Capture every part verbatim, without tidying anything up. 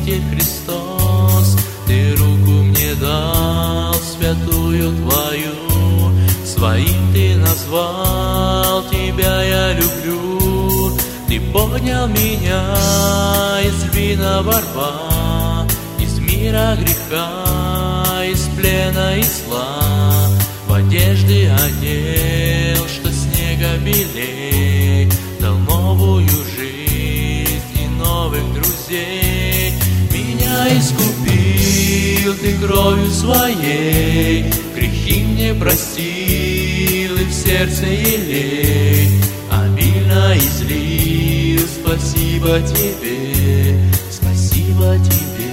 Спаситель Христос, Ты руку мне дал, святую Твою, своим Ты назвал, Тебя я люблю. Ты поднял меня из львиного рва, из мира греха, из плена и зла. В одежды одел, что снега белей, дал новую жизнь и новых друзей. Меня искупил Ты кровью Своей, грехи мне простил и в сердце елей обильно излил. Спасибо Тебе, спасибо Тебе.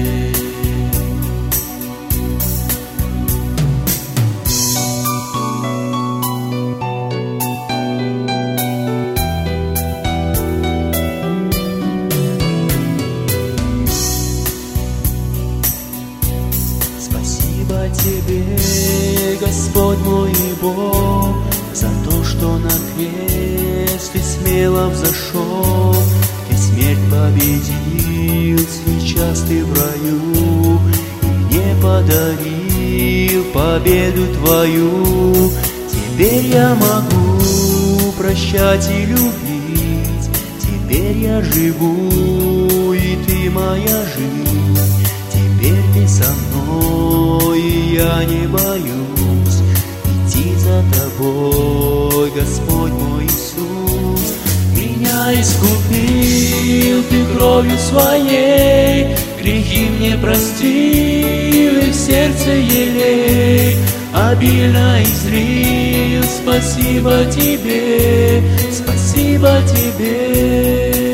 Спасибо Тебе, Господь мой и Бог, за то, что на крест Ты смело взошел, Ты смерть победил, сейчас Ты в раю, и мне подарил победу Твою. Теперь я могу прощать и любить, теперь я живу, и Ты моя жизнь. Теперь Ты со мной, и я не боюсь идти за Тобой, Господь мой Иисус. Меня искупил Ты кровью Своей, грехи мне простил и в сердце елей обильно излил. Спасибо Тебе, спасибо Тебе.